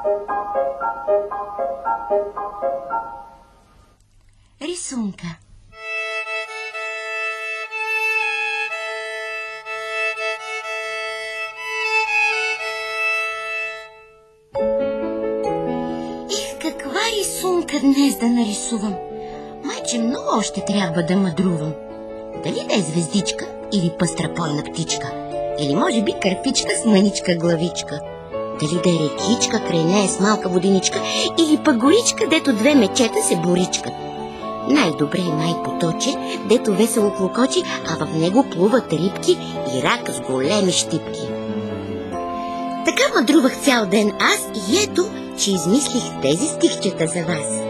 Рисунка. Каква рисунка днес да нарисувам? Майче, много още трябва да мъдрувам. Дали да е звездичка или пъстра пойна птичка? Или може би кърпичка с мъничка главичка? Дали да е рекичка, край нея с малка водиничка? Или пък горичка, дето две мечета се боричкат? Най-добре е най-поточе, дето весело клокочи, а в него плуват рибки и рак с големи щипки. Така мъдрувах цял ден аз и ето, че измислих тези стихчета за вас.